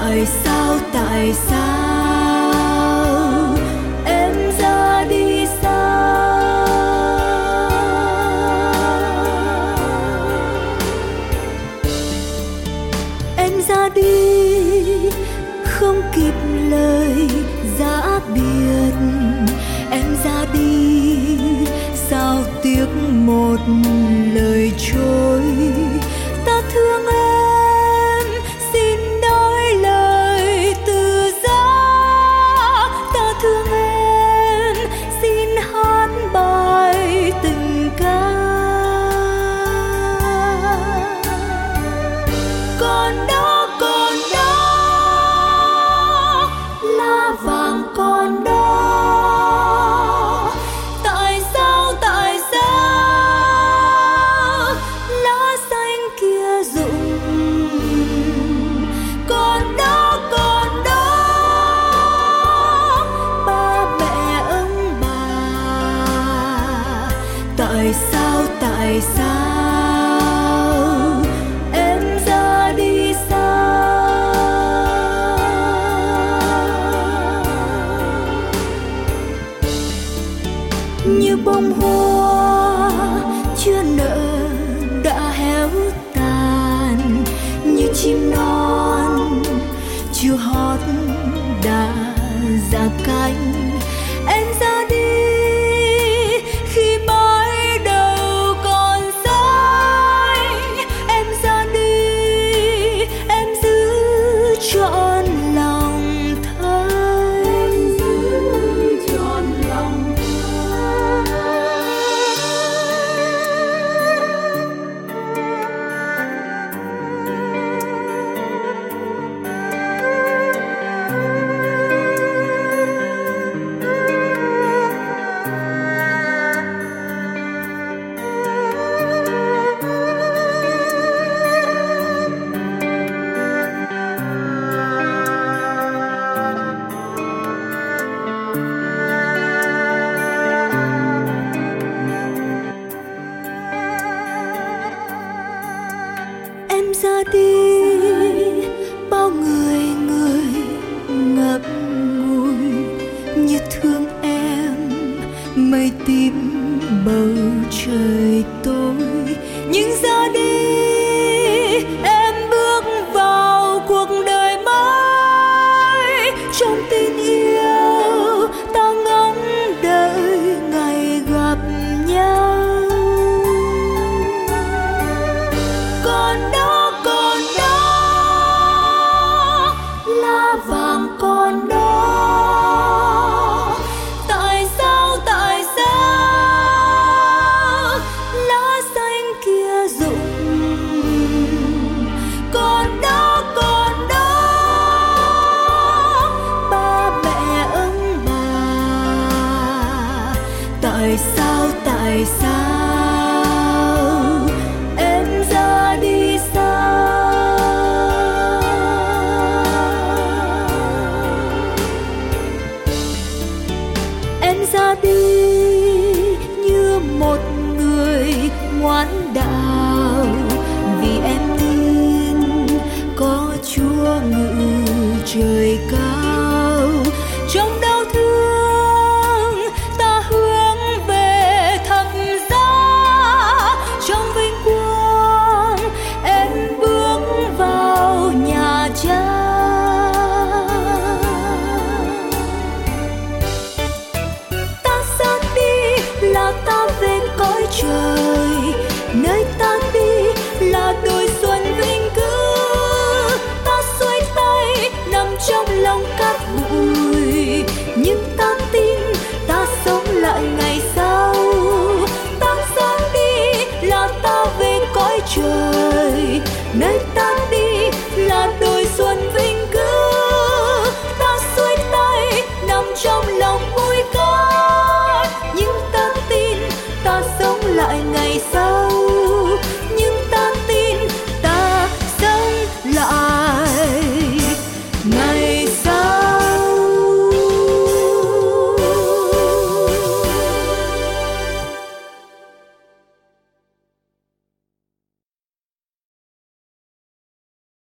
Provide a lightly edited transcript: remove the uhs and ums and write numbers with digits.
tại sao em ra đi sao? Em ra đi không kịp lời giã biệt, em ra đi sao tiếc một lời trôi. Ta thương em xin nói lời từ giá, ta thương em xin hát bài tình ca. Còn đó lá vàng còn đó, tại sao lá xanh kia rụng. Còn đó ba mẹ ông bà, tại sao em ra đi sao? Như bông hoa chưa nở đã héo tàn, như chim non chưa hót đã ra cánh. Em ra đi khi mái đầu còn xanh, em ra đi em giữ cho